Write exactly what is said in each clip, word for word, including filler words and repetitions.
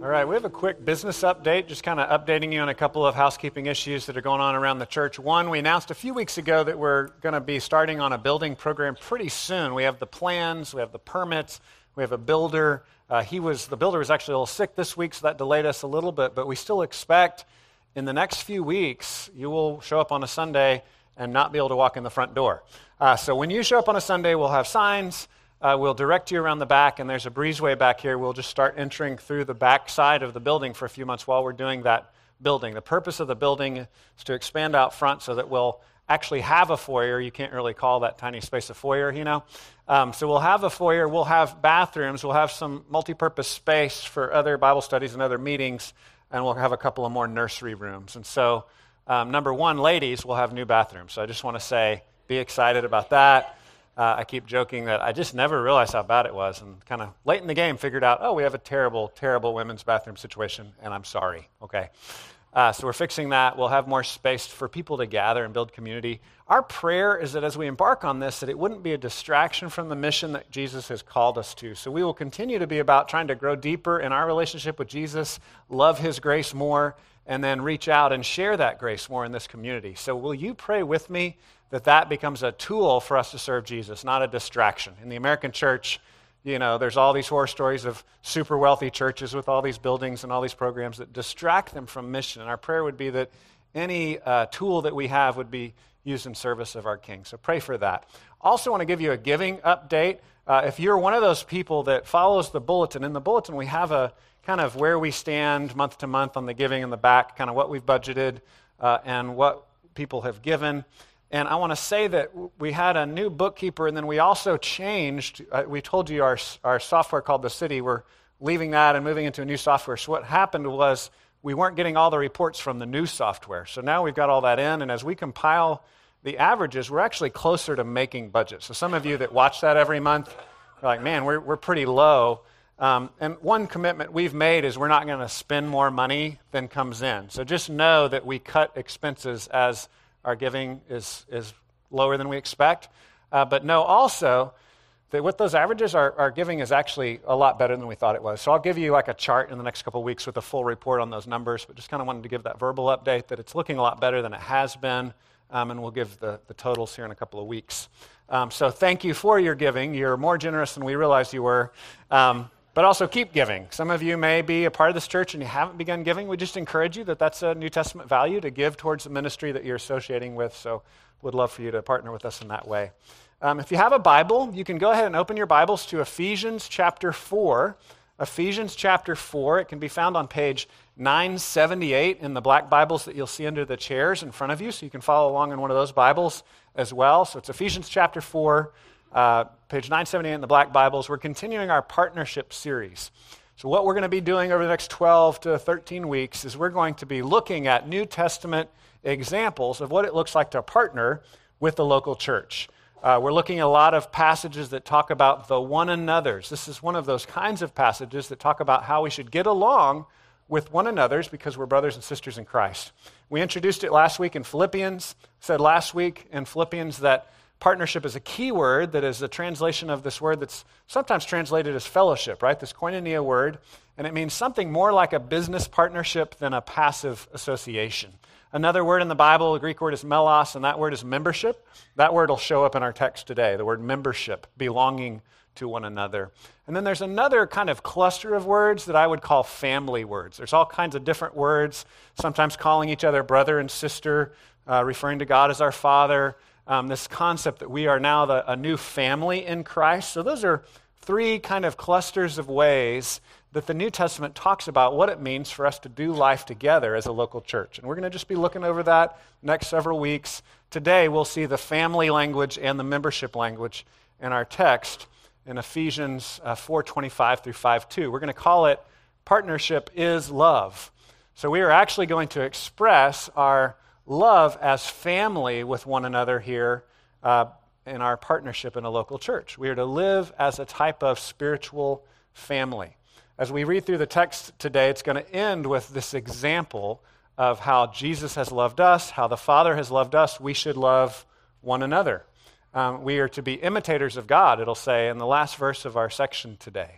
All right, we have a quick business update, just kind of updating you on a couple of housekeeping issues that are going on around the church. One, we announced a few weeks ago that we're going to be starting on a building program pretty soon. We have the plans, we have the permits, we have a builder. Uh, he was the builder was actually a little sick this week, so that delayed us a little bit, but we still expect in the next few weeks you will show up on a Sunday and not be able to walk in the front door. Uh, so when you show up on a Sunday, we'll have signs. Uh, we'll direct you around the back, and there's a breezeway back here. We'll just start entering through the back side of the building for a few months while we're doing that building. The purpose of the building is to expand out front so that we'll actually have a foyer. You can't really call that tiny space a foyer, you know. Um, so we'll have a foyer. We'll have bathrooms. We'll have some multi-purpose space for other Bible studies and other meetings, and we'll have a couple of more nursery rooms. And so, um, number one, ladies, we'll have new bathrooms. So I just want to say, be excited about that. Uh, I keep joking that I just never realized how bad it was, and kind of late in the game figured out, oh, we have a terrible, terrible women's bathroom situation, and I'm sorry, okay? Uh, so we're fixing that. We'll have more space for people to gather and build community. Our prayer is that as we embark on this, that it wouldn't be a distraction from the mission that Jesus has called us to. So we will continue to be about trying to grow deeper in our relationship with Jesus, love his grace more, and then reach out and share that grace more in this community. So will you pray with me that that becomes a tool for us to serve Jesus, not a distraction? In the American church, you know, there's all these horror stories of super wealthy churches with all these buildings and all these programs that distract them from mission. And our prayer would be that any uh, tool that we have would be used in service of our King. So pray for that. Also want to give you a giving update. Uh, if you're one of those people that follows the bulletin, in the bulletin we have a kind of where we stand month to month on the giving in the back, kind of what we've budgeted uh, and what people have given. And I want to say that we had a new bookkeeper, and then we also changed. Uh, we told you our our software called The City. We're leaving that and moving into a new software. So what happened was we weren't getting all the reports from the new software. So now we've got all that in, and as we compile the averages, we're actually closer to making budget. So some of you that watch that every month are like, man, we're we're pretty low. Um, and one commitment we've made is we're not going to spend more money than comes in. So just know that we cut expenses as our giving is is lower than we expect. Uh, but know also that with those averages, our, our giving is actually a lot better than we thought it was. So I'll give you like a chart in the next couple of weeks with a full report on those numbers, but just kind of wanted to give that verbal update that it's looking a lot better than it has been, um, and we'll give the, the totals here in a couple of weeks. Um, so thank you for your giving. You're more generous than we realized you were. Um, But also keep giving. Some of you may be a part of this church and you haven't begun giving. We just encourage you that that's a New Testament value to give towards the ministry that you're associating with. So would love for you to partner with us in that way. Um, if you have a Bible, you can go ahead and open your Bibles to Ephesians chapter four. Ephesians chapter four. It can be found on page nine seventy-eight in the black Bibles that you'll see under the chairs in front of you. So you can follow along in one of those Bibles as well. So it's Ephesians chapter four. Uh, page nine seventy-eight in the black Bibles. We're continuing our partnership series. So what we're going to be doing over the next twelve to thirteen weeks is we're going to be looking at New Testament examples of what it looks like to partner with the local church. Uh, we're looking at a lot of passages that talk about the one another's. This is one of those kinds of passages that talk about how we should get along with one another's because we're brothers and sisters in Christ. We introduced it last week in Philippians, said last week in Philippians that partnership is a key word that is a translation of this word that's sometimes translated as fellowship, right? This koinonia word, and it means something more like a business partnership than a passive association. Another word in the Bible, the Greek word is melos, and that word is membership. That word will show up in our text today, the word membership, belonging to one another. And then there's another kind of cluster of words that I would call family words. There's all kinds of different words, sometimes calling each other brother and sister, uh, referring to God as our Father, Um, this concept that we are now the, a new family in Christ. So those are three kind of clusters of ways that the New Testament talks about what it means for us to do life together as a local church. And we're going to just be looking over that next several weeks. Today we'll see the family language and the membership language in our text in Ephesians uh, four twenty-five through five two. We're going to call it Partnership is Love. So we are actually going to express our love as family with one another here uh, in our partnership in a local church. We are to live as a type of spiritual family. As we read through the text today, it's going to end with this example of how Jesus has loved us, how the Father has loved us. We should love one another. Um, we are to be imitators of God, it'll say in the last verse of our section today.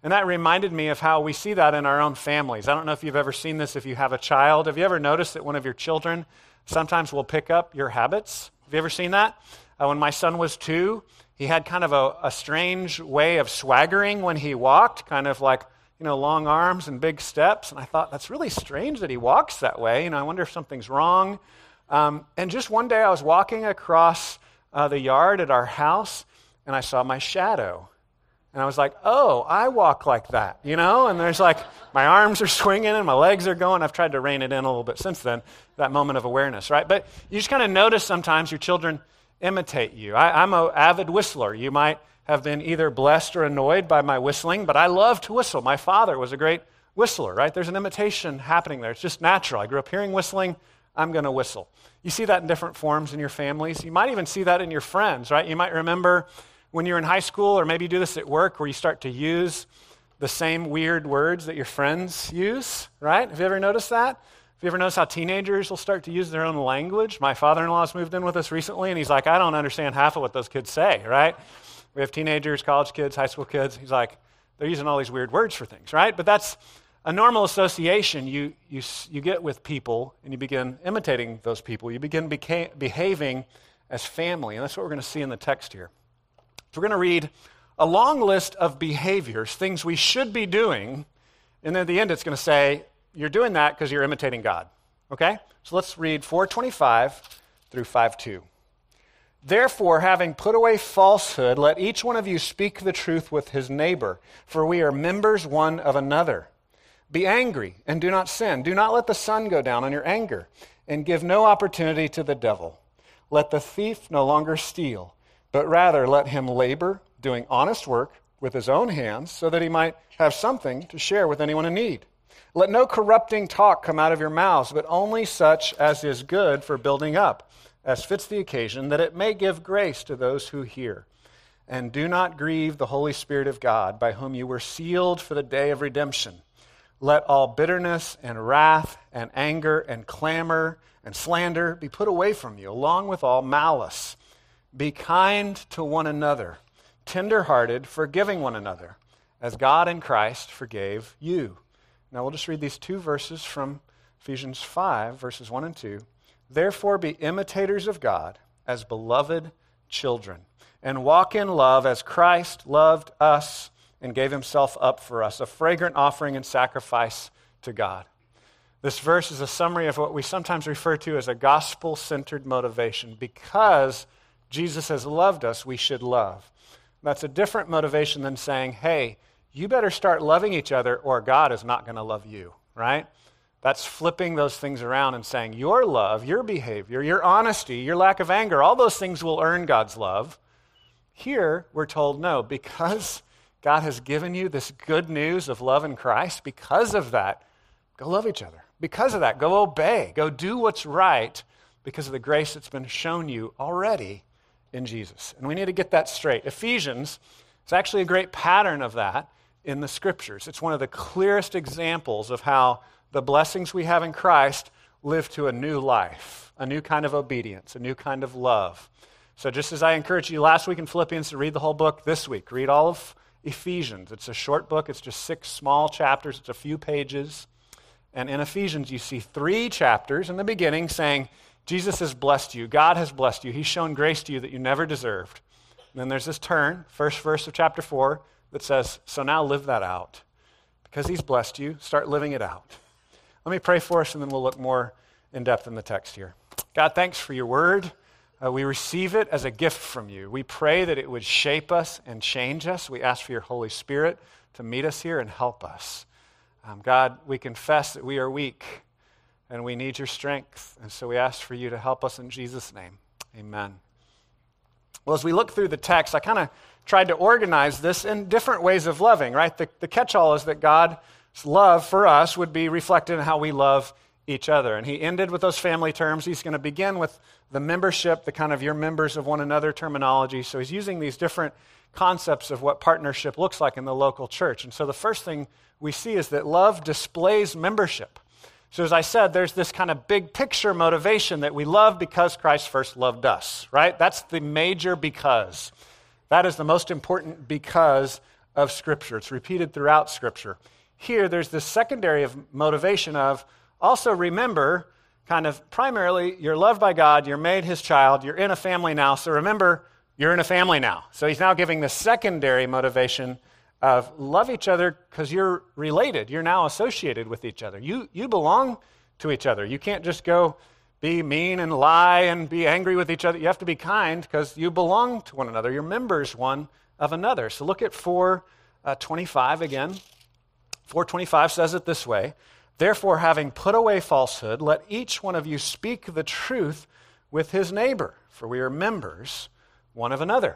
And that reminded me of how we see that in our own families. I don't know if you've ever seen this if you have a child. Have you ever noticed that one of your children sometimes will pick up your habits? Have you ever seen that? Uh, when my son was two, he had kind of a, a strange way of swaggering when he walked, kind of like, you know, long arms and big steps. And I thought, that's really strange that he walks that way. You know, I wonder if something's wrong. Um, and just one day I was walking across uh, the yard at our house, and I saw my shadow. And I was like, oh, I walk like that, you know? And there's like, my arms are swinging and my legs are going. I've tried to rein it in a little bit since then, that moment of awareness, right? But you just kind of notice sometimes your children imitate you. I, I'm an avid whistler. You might have been either blessed or annoyed by my whistling, but I love to whistle. My father was a great whistler, right? There's an imitation happening there. It's just natural. I grew up hearing whistling. I'm going to whistle. You see that in different forms in your families. You might even see that in your friends, right? You might remember when you're in high school, or maybe you do this at work, where you start to use the same weird words that your friends use, right? Have you ever noticed that? Have you ever noticed how teenagers will start to use their own language? My father-in-law's moved in with us recently, and he's like, I don't understand half of what those kids say, right? We have teenagers, college kids, high school kids. He's like, they're using all these weird words for things, right? But that's a normal association you, you, you get with people, and you begin imitating those people. You begin beca- behaving as family, and that's what we're going to see in the text here. So we're going to read a long list of behaviors, things we should be doing, and then at the end it's going to say, you're doing that because you're imitating God, okay? So let's read four twenty-five through five two. Therefore, having put away falsehood, let each one of you speak the truth with his neighbor, for we are members one of another. Be angry and do not sin. Do not let the sun go down on your anger, and give no opportunity to the devil. Let the thief no longer steal, but rather let him labor, doing honest work with his own hands, so that he might have something to share with anyone in need. Let no corrupting talk come out of your mouths, but only such as is good for building up, as fits the occasion, that it may give grace to those who hear. And do not grieve the Holy Spirit of God, by whom you were sealed for the day of redemption. Let all bitterness and wrath and anger and clamor and slander be put away from you, along with all malice. Be kind to one another, tender-hearted, forgiving one another, as God in Christ forgave you. Now we'll just read these two verses from Ephesians five, verses one and two. Therefore be imitators of God as beloved children, and walk in love as Christ loved us and gave himself up for us, a fragrant offering and sacrifice to God. This verse is a summary of what we sometimes refer to as a gospel-centered motivation. Because Jesus has loved us, we should love. That's a different motivation than saying, hey, you better start loving each other or God is not going to love you, right? That's flipping those things around and saying your love, your behavior, your honesty, your lack of anger, all those things will earn God's love. Here, we're told no, because God has given you this good news of love in Christ, because of that, go love each other. Because of that, go obey. Go do what's right because of the grace that's been shown you already in Jesus. And we need to get that straight. Ephesians is actually a great pattern of that in the Scriptures. It's one of the clearest examples of how the blessings we have in Christ live to a new life, a new kind of obedience, a new kind of love. So just as I encouraged you last week in Philippians to read the whole book this week, read all of Ephesians. It's a short book. It's just six small chapters. It's a few pages. And in Ephesians, you see three chapters in the beginning saying, Jesus has blessed you. God has blessed you. He's shown grace to you that you never deserved. And then there's this turn, first verse of chapter four, that says, so now live that out. Because he's blessed you, start living it out. Let me pray for us, and then we'll look more in depth in the text here. God, thanks for your word. Uh, we receive it as a gift from you. We pray that it would shape us and change us. We ask for your Holy Spirit to meet us here and help us. Um, God, we confess that we are weak and we need your strength. And so we ask for you to help us in Jesus' name. Amen. Well, as we look through the text, I kind of tried to organize this in different ways of loving, right? The, the catch-all is that God's love for us would be reflected in how we love each other. And he ended with those family terms. He's going to begin with the membership, the kind of you're members of one another terminology. So he's using these different concepts of what partnership looks like in the local church. And so the first thing we see is that love displays membership. So as I said, there's this kind of big picture motivation that we love because Christ first loved us, right? That's the major because. That is the most important because of Scripture. It's repeated throughout Scripture. Here, there's this secondary of motivation of also remember, kind of primarily, you're loved by God, you're made his child, you're in a family now, so remember, you're in a family now. So he's now giving the secondary motivation of love each other because you're related. You're now associated with each other. You, you belong to each other. You can't just go be mean and lie and be angry with each other. You have to be kind because you belong to one another. You're members one of another. So look at four twenty-five again. four twenty-five says it this way, therefore, having put away falsehood, let each one of you speak the truth with his neighbor, for we are members one of another.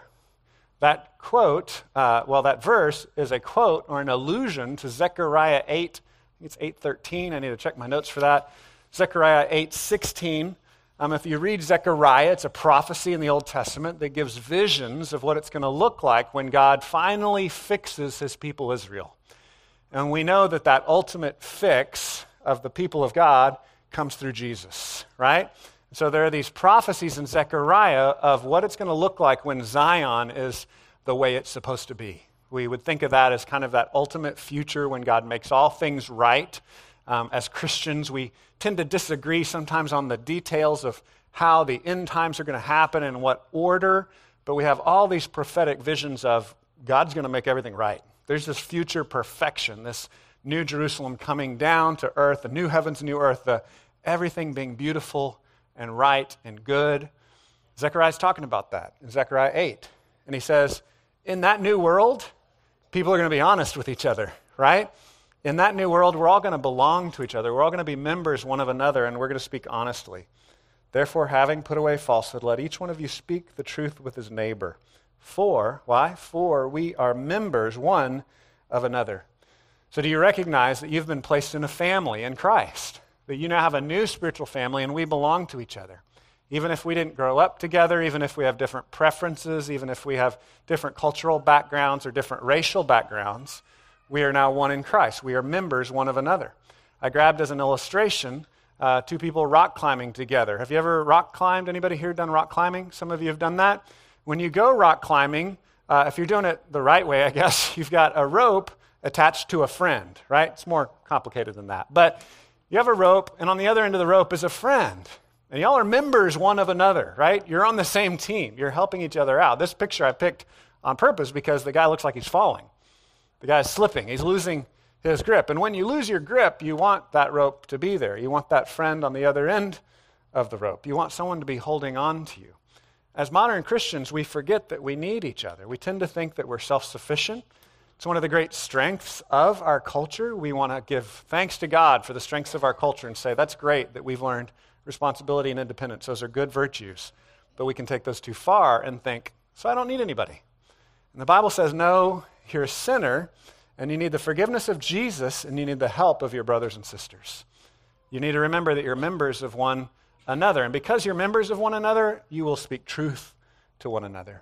That quote, uh, well, that verse is a quote or an allusion to Zechariah eight, I think it's eight thirteen. I need to check my notes for that. Zechariah eight sixteen. Um, if you read Zechariah, it's a prophecy in the Old Testament that gives visions of what it's going to look like when God finally fixes his people Israel. And we know that that ultimate fix of the people of God comes through Jesus, right? So there are these prophecies in Zechariah of what it's going to look like when Zion is the way it's supposed to be. We would think of that as kind of that ultimate future when God makes all things right. Um, as Christians, we tend to disagree sometimes on the details of how the end times are going to happen and what order, but we have all these prophetic visions of God's going to make everything right. There's this future perfection, this new Jerusalem coming down to earth, the new heavens, new earth, the everything being beautiful and right and good. Zechariah's talking about that in Zechariah eight. And he says, in that new world, people are going to be honest with each other, right? In that new world, we're all going to belong to each other. We're all going to be members one of another, and we're going to speak honestly. Therefore, having put away falsehood, let each one of you speak the truth with his neighbor. For, why? For we are members one of another. So do you recognize that you've been placed in a family in Christ? That you now have a new spiritual family and we belong to each other. Even if we didn't grow up together, even if we have different preferences, even if we have different cultural backgrounds or different racial backgrounds, we are now one in Christ. We are members one of another. I grabbed as an illustration uh, two people rock climbing together. Have you ever rock climbed? Anybody here done rock climbing? Some of you have done that. When you go rock climbing, uh, if you're doing it the right way, I guess, you've got a rope attached to a friend, right? It's more complicated than that. But you have a rope, and on the other end of the rope is a friend. And y'all are members one of another, right? You're on the same team. You're helping each other out. This picture I picked on purpose because the guy looks like he's falling. The guy's slipping. He's losing his grip. And when you lose your grip, you want that rope to be there. You want that friend on the other end of the rope. You want someone to be holding on to you. As modern Christians, we forget that we need each other. We tend to think that we're self-sufficient. It's one of the great strengths of our culture. We want to give thanks to God for the strengths of our culture and say, that's great that we've learned responsibility and independence. Those are good virtues. But we can take those too far and think, so I don't need anybody. And the Bible says, no, you're a sinner, and you need the forgiveness of Jesus, and you need the help of your brothers and sisters. You need to remember that you're members of one another. And because you're members of one another, you will speak truth to one another.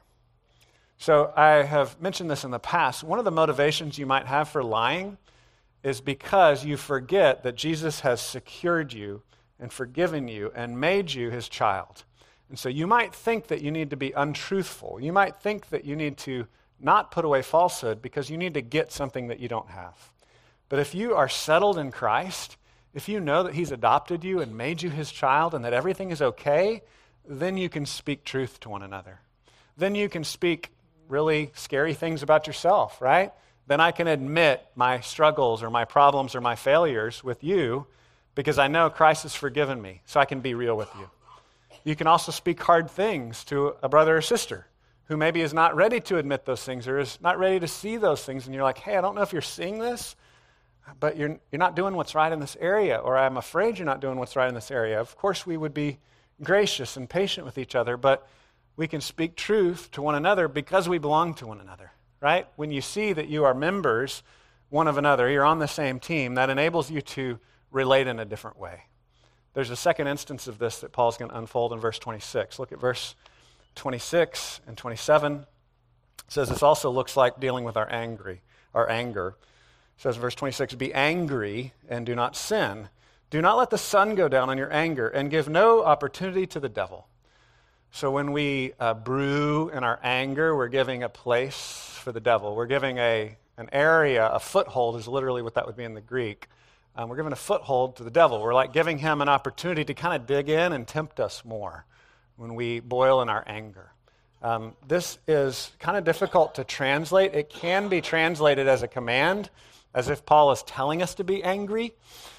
So I have mentioned this in the past. One of the motivations you might have for lying is because you forget that Jesus has secured you and forgiven you and made you his child. And so you might think that you need to be untruthful. You might think that you need to not put away falsehood because you need to get something that you don't have. But if you are settled in Christ, if you know that he's adopted you and made you his child and that everything is okay, then you can speak truth to one another. Then you can speak really scary things about yourself, right? Then I can admit my struggles or my problems or my failures with you because I know Christ has forgiven me, so I can be real with you. You can also speak hard things to a brother or sister who maybe is not ready to admit those things or is not ready to see those things, and you're like, hey, I don't know if you're seeing this, but you're, you're not doing what's right in this area, or I'm afraid you're not doing what's right in this area. Of course, we would be gracious and patient with each other, but we can speak truth to one another because we belong to one another, right? When you see that you are members one of another, you're on the same team, that enables you to relate in a different way. There's a second instance of this that Paul's going to unfold in verse twenty-six. Look at verse twenty-six and twenty-seven. It says this also looks like dealing with our angry, our anger. It says in verse twenty-six, be angry and do not sin. Do not let the sun go down on your anger and give no opportunity to the devil. So when we uh, brew in our anger, we're giving a place for the devil. We're giving a an area, a foothold is literally what that would be in the Greek. Um, we're giving a foothold to the devil. We're like giving him an opportunity to kind of dig in and tempt us more when we boil in our anger. Um, this is kind of difficult to translate. It can be translated as a command, as if Paul is telling us to be angry.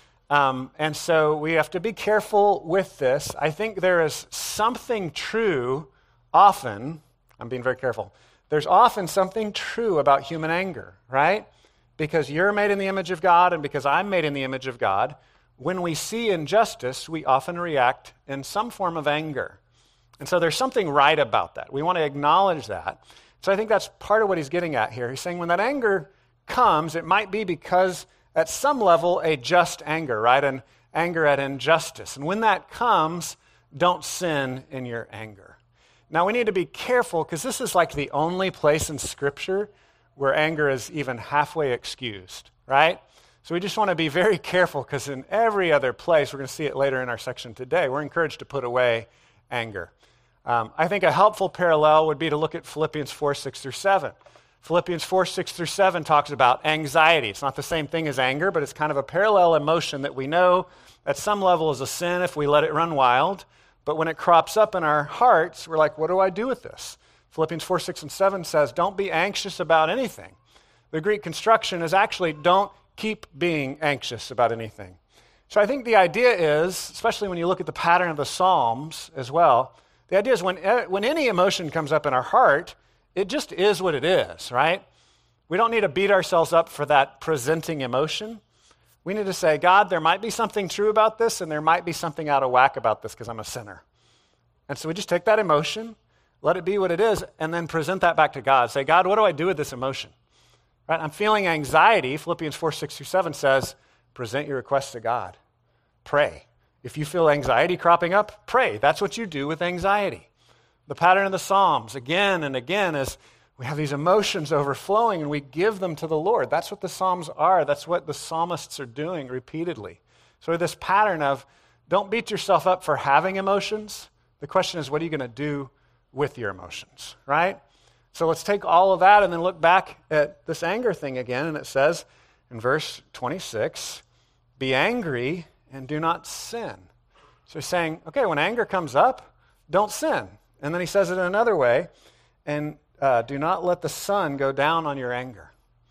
Um, and so we have to be careful with this. I think there is something true often, I'm being very careful, there's often something true about human anger, right? Because you're made in the image of God and because I'm made in the image of God, when we see injustice, we often react in some form of anger. And so there's something right about that. We want to acknowledge that. So I think that's part of what he's getting at here. He's saying when that anger comes, it might be because at some level a just anger, right? An anger at injustice. And when that comes, don't sin in your anger. Now we need to be careful because this is like the only place in Scripture where anger is even halfway excused, right? So we just want to be very careful because in every other place, we're going to see it later in our section today, we're encouraged to put away anger. Um, I think a helpful parallel would be to look at Philippians four, six through seven. Philippians four, six through seven talks about anxiety. It's not the same thing as anger, but it's kind of a parallel emotion that we know at some level is a sin if we let it run wild. But when it crops up in our hearts, we're like, what do I do with this? Philippians four, six, and seven says, don't be anxious about anything. The Greek construction is actually don't keep being anxious about anything. So I think the idea is, especially when you look at the pattern of the Psalms as well, the idea is when, when any emotion comes up in our heart, it just is what it is, right? We don't need to beat ourselves up for that presenting emotion. We need to say, God, there might be something true about this, and there might be something out of whack about this because I'm a sinner. And so we just take that emotion, let it be what it is, and then present that back to God. Say, God, what do I do with this emotion? Right? I'm feeling anxiety. Philippians four, six through seven says, present your requests to God. Pray. If you feel anxiety cropping up, pray. That's what you do with anxiety. The pattern of the Psalms, again and again, is we have these emotions overflowing and we give them to the Lord. That's what the Psalms are. That's what the psalmists are doing repeatedly. So this pattern of don't beat yourself up for having emotions. The question is, what are you going to do with your emotions, right? So let's take all of that and then look back at this anger thing again. And it says in verse twenty-six, be angry and do not sin. So he's saying, okay, when anger comes up, don't sin. And then he says it in another way, and uh, do not let the sun go down on your anger.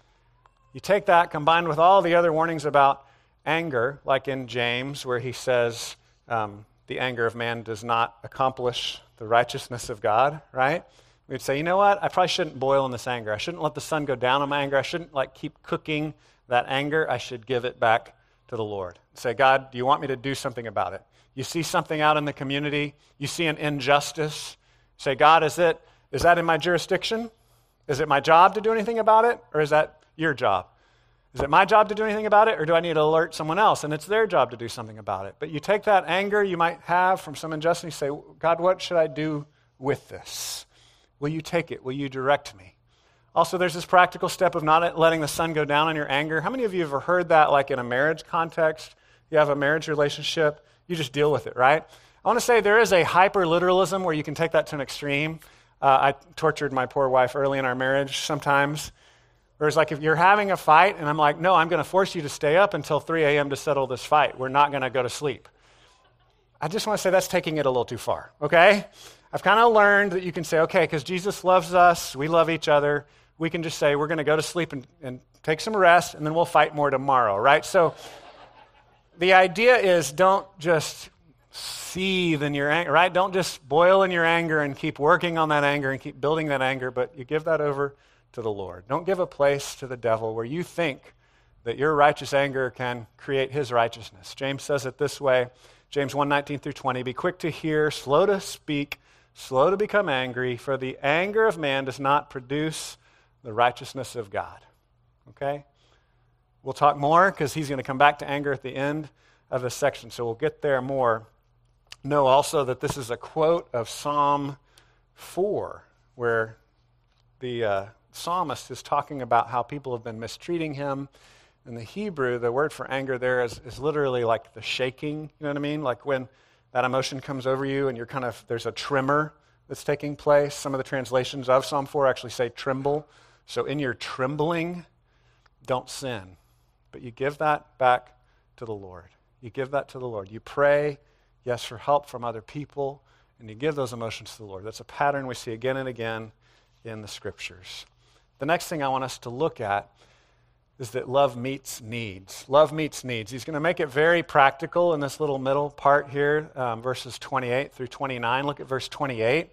You take that combined with all the other warnings about anger, like in James where he says um, the anger of man does not accomplish the righteousness of God, right? We'd say, you know what? I probably shouldn't boil in this anger. I shouldn't let the sun go down on my anger. I shouldn't like keep cooking that anger. I should give it back to the Lord. Say, God, do you want me to do something about it? You see something out in the community. You see an injustice. Say, God, is it is that in my jurisdiction? Is it my job to do anything about it? Or is that your job? Is it my job to do anything about it? Or do I need to alert someone else? And it's their job to do something about it. But you take that anger you might have from some injustice and you say, God, what should I do with this? Will you take it? Will you direct me? Also, there's this practical step of not letting the sun go down on your anger. How many of you have ever heard that like in a marriage context? You have a marriage relationship, you just deal with it, right? I want to say there is a hyper-literalism where you can take that to an extreme. Uh, I tortured my poor wife early in our marriage sometimes. Whereas like if you're having a fight and I'm like, no, I'm going to force you to stay up until three a.m. to settle this fight. We're not going to go to sleep. I just want to say that's taking it a little too far, okay? I've kind of learned that you can say, okay, because Jesus loves us, we love each other, we can just say we're going to go to sleep and, and take some rest, and then we'll fight more tomorrow, right? So the idea is don't just seethe in your anger, right? Don't just boil in your anger and keep working on that anger and keep building that anger, but you give that over to the Lord. Don't give a place to the devil where you think that your righteous anger can create his righteousness. James says it this way, James one, nineteen through twenty, be quick to hear, slow to speak, slow to become angry, for the anger of man does not produce the righteousness of God. Okay? We'll talk more because he's going to come back to anger at the end of this section, so we'll get there more. Know also that this is a quote of Psalm four, where the uh, psalmist is talking about how people have been mistreating him. In the Hebrew, the word for anger there is, is literally like the shaking, you know what I mean? Like when that emotion comes over you and you're kind of, there's a tremor that's taking place. Some of the translations of Psalm four actually say tremble. So in your trembling, don't sin. But you give that back to the Lord. You give that to the Lord. You pray, yes, for help from other people, and you give those emotions to the Lord. That's a pattern we see again and again in the Scriptures. The next thing I want us to look at is that love meets needs. Love meets needs. He's going to make it very practical in this little middle part here, um, verses twenty-eight through twenty-nine. Look at verse twenty-eight.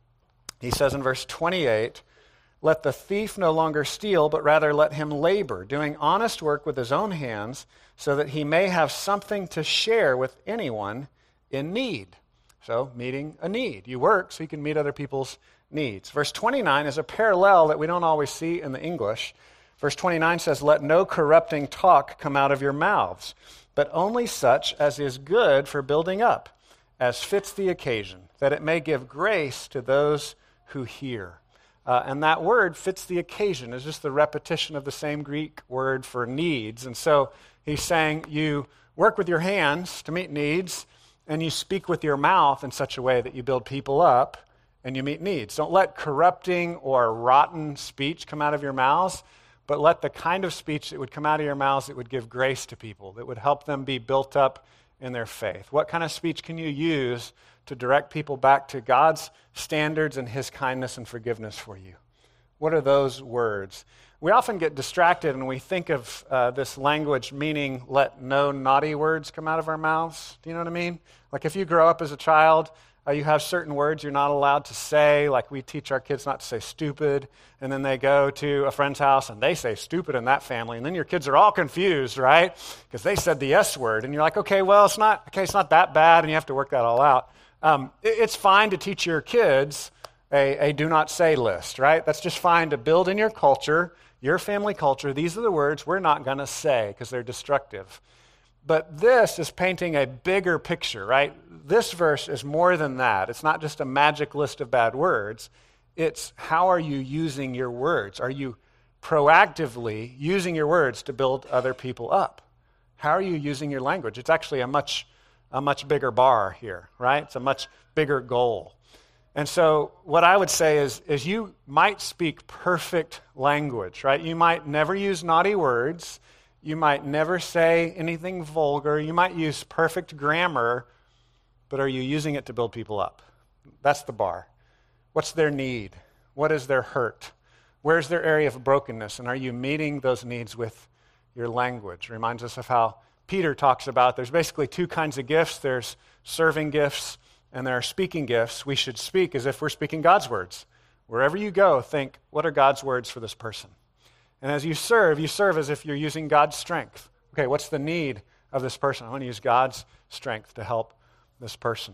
He says in verse twenty-eight, "Let the thief no longer steal, but rather let him labor, doing honest work with his own hands, so that he may have something to share with anyone in need." So, meeting a need. You work so you can meet other people's needs. Verse twenty-nine is a parallel that we don't always see in the English. Verse twenty-nine says, "Let no corrupting talk come out of your mouths, but only such as is good for building up, as fits the occasion, that it may give grace to those who hear." Uh, and that word, "fits the occasion," is just the repetition of the same Greek word for needs. And so he's saying you work with your hands to meet needs, and you speak with your mouth in such a way that you build people up and you meet needs. Don't let corrupting or rotten speech come out of your mouths, but let the kind of speech that would come out of your mouths that would give grace to people, that would help them be built up in their faith. What kind of speech can you use to direct people back to God's standards and his kindness and forgiveness for you? What are those words? We often get distracted and we think of uh, this language meaning let no naughty words come out of our mouths. Do you know what I mean? Like if you grow up as a child, uh, you have certain words you're not allowed to say. Like we teach our kids not to say stupid, and then they go to a friend's house and they say stupid in that family, and then your kids are all confused, right? Because they said the S word, and you're like, okay, well, it's not okay, it's not that bad, and you have to work that all out. Um, it, it's fine to teach your kids a, a do not say list, right? That's just fine to build in your culture, your family culture. These are the words we're not going to say because they're destructive. But this is painting a bigger picture, right? This verse is more than that. It's not just a magic list of bad words. It's how are you using your words? Are you proactively using your words to build other people up? How are you using your language? It's actually a much, a much bigger bar here, right? It's a much bigger goal. And so what I would say is, is you might speak perfect language, right? You might never use naughty words. You might never say anything vulgar. You might use perfect grammar, but are you using it to build people up? That's the bar. What's their need? What is their hurt? Where's their area of brokenness? And are you meeting those needs with your language? It reminds us of how Peter talks about there's basically two kinds of gifts. There's serving gifts and there are speaking gifts. We should speak as if we're speaking God's words. Wherever you go, think, what are God's words for this person? And as you serve, you serve as if you're using God's strength. Okay, what's the need of this person? I want to use God's strength to help this person.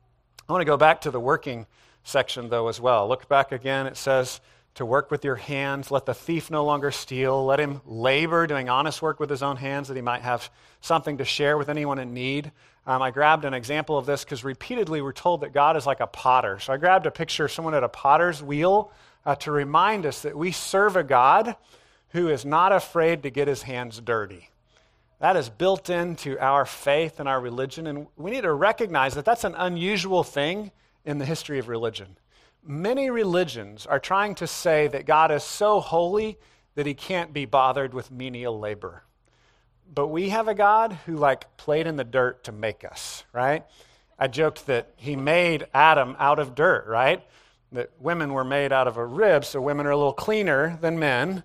I want to go back to the working section, though, as well. Look back again. It says to work with your hands. Let the thief no longer steal. Let him labor, doing honest work with his own hands, that he might have something to share with anyone in need. Um, I grabbed an example of this because repeatedly we're told that God is like a potter. So I grabbed a picture of someone at a potter's wheel uh, to remind us that we serve a God who is not afraid to get his hands dirty. That is built into our faith and our religion, and we need to recognize that that's an unusual thing in the history of religion. Many religions are trying to say that God is so holy that he can't be bothered with menial labor. But we have a God who like played in the dirt to make us, right? I joked that he made Adam out of dirt, right? That women were made out of a rib, so women are a little cleaner than men.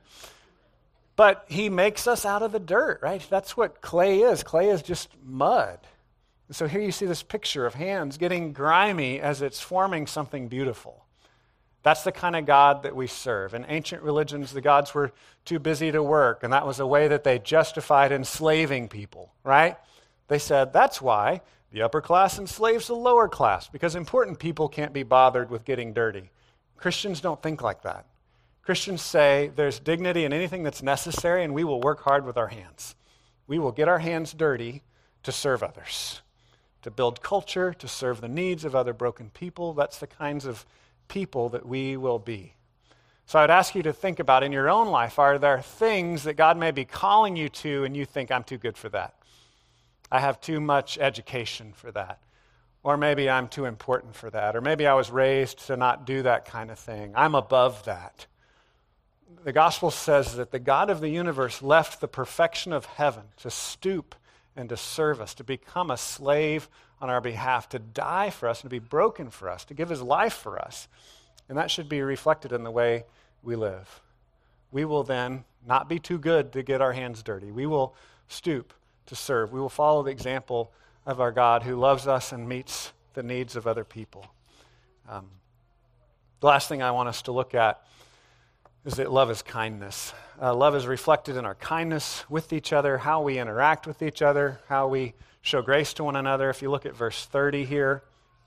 But he makes us out of the dirt, right? That's what clay is. Clay is just mud. And so here you see this picture of hands getting grimy as it's forming something beautiful. That's the kind of God that we serve. In ancient religions, the gods were too busy to work, and that was a way that they justified enslaving people, right? They said that's why the upper class enslaves the lower class, because important people can't be bothered with getting dirty. Christians don't think like that. Christians say there's dignity in anything that's necessary, and we will work hard with our hands. We will get our hands dirty to serve others, to build culture, to serve the needs of other broken people. That's the kinds of people that we will be. So I'd ask you to think about in your own life, are there things that God may be calling you to and you think, I'm too good for that? I have too much education for that. Or maybe I'm too important for that. Or maybe I was raised to not do that kind of thing. I'm above that. the gospel says that the God of the universe left the perfection of heaven to stoop and to serve us, to become a slave on our behalf, to die for us and to be broken for us, to give his life for us. And that should be reflected in the way we live. We will then not be too good to get our hands dirty. We will stoop to serve. We will follow the example of our God who loves us and meets the needs of other people. Um, the last thing I want us to look at is that love is kindness. Uh, love is reflected in our kindness with each other, how we interact with each other, how we show grace to one another. If you look at verse thirty here,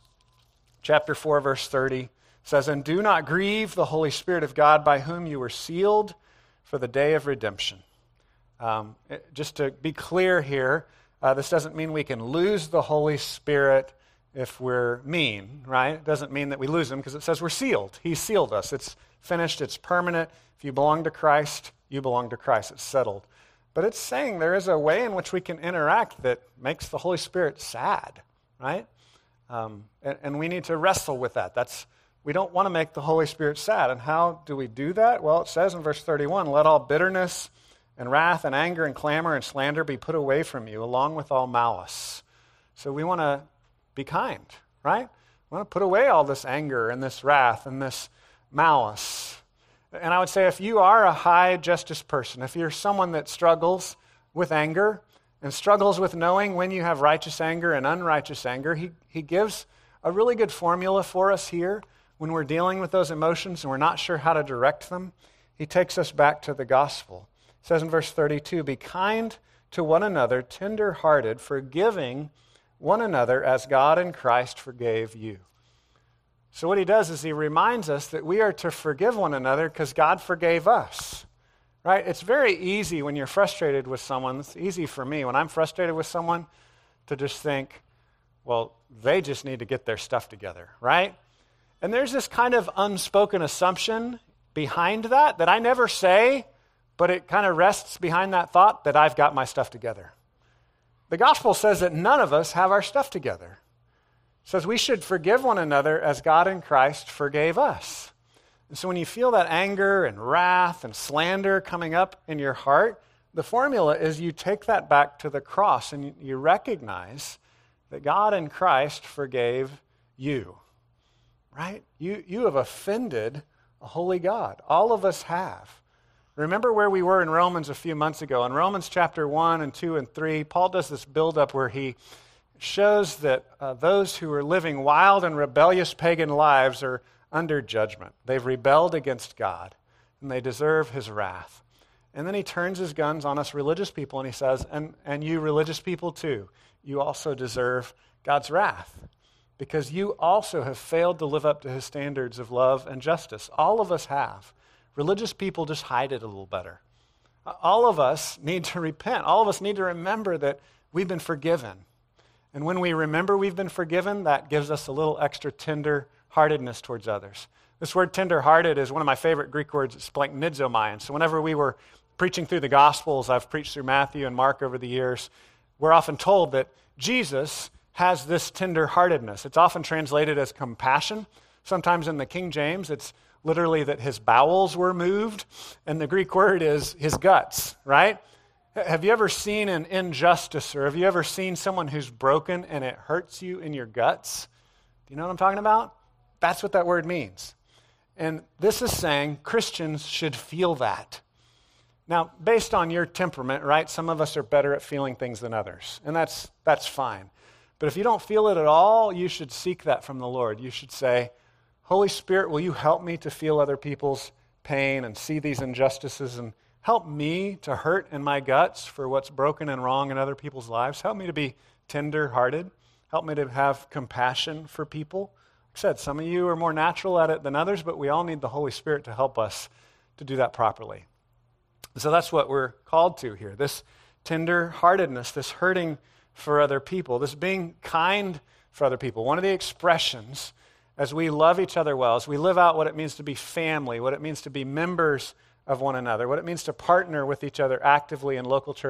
chapter four, verse thirty, it says, "And do not grieve the Holy Spirit of God, by whom you were sealed for the day of redemption." Um, it, just to be clear here, uh, this doesn't mean we can lose the Holy Spirit if we're mean, right? It doesn't mean that we lose him because it says we're sealed. He sealed us. It's finished. It's permanent. If you belong to Christ, you belong to Christ. It's settled. But it's saying there is a way in which we can interact that makes the Holy Spirit sad, right? Um, and, and we need to wrestle with that. That's we don't want to make the Holy Spirit sad. And how do we do that? Well, it says in verse thirty-one, "Let all bitterness and wrath and anger and clamor and slander be put away from you, along with all malice." So we want to be kind, right? We want to put away all this anger and this wrath and this malice. And I would say if you are a high justice person, if you're someone that struggles with anger and struggles with knowing when you have righteous anger and unrighteous anger, he, he gives a really good formula for us here when we're dealing with those emotions and we're not sure how to direct them. He takes us back to the gospel. It says in verse thirty-two, "Be kind to one another, tender-hearted, forgiving one another as God in Christ forgave you." So what he does is he reminds us that we are to forgive one another because God forgave us, right? It's very easy when you're frustrated with someone. It's easy for me when I'm frustrated with someone to just think, well, they just need to get their stuff together, right? And there's this kind of unspoken assumption behind that that I never say, but it kind of rests behind that thought that I've got my stuff together. The gospel says that none of us have our stuff together. It says we should forgive one another as God in Christ forgave us. And so when you feel that anger and wrath and slander coming up in your heart, the formula is you take that back to the cross and you recognize that God in Christ forgave you, right? You, you have offended a holy God. All of us have. Remember where we were in Romans a few months ago. In Romans chapter one and two and three, Paul does this buildup where he shows that uh, those who are living wild and rebellious pagan lives are under judgment. They've rebelled against God, and they deserve his wrath. And then he turns his guns on us religious people, and he says, and, and you religious people too, you also deserve God's wrath, because you also have failed to live up to his standards of love and justice. All of us have. Religious people just hide it a little better. All of us need to repent. All of us need to remember that we've been forgiven. And when we remember we've been forgiven, that gives us a little extra tender-heartedness towards others. This word tender-hearted is one of my favorite Greek words. It's splanchnizomai. So whenever we were preaching through the Gospels, I've preached through Matthew and Mark over the years, we're often told that Jesus has this tender-heartedness. It's often translated as compassion. Sometimes in the King James, it's literally that his bowels were moved, and the Greek word is his guts, right? Have you ever seen an injustice, or have you ever seen someone who's broken and it hurts you in your guts? Do you know what I'm talking about? That's what that word means. And this is saying Christians should feel that. Now, based on your temperament, right, some of us are better at feeling things than others, and that's that's fine. But if you don't feel it at all, you should seek that from the Lord. You should say, Holy Spirit, will you help me to feel other people's pain and see these injustices and help me to hurt in my guts for what's broken and wrong in other people's lives. Help me to be tender-hearted. Help me to have compassion for people. Like I said, some of you are more natural at it than others, but we all need the Holy Spirit to help us to do that properly. So that's what we're called to here, this tender-heartedness, this hurting for other people, this being kind for other people. One of the expressions as we love each other well, as we live out what it means to be family, what it means to be members of one another, what it means to partner with each other actively in local church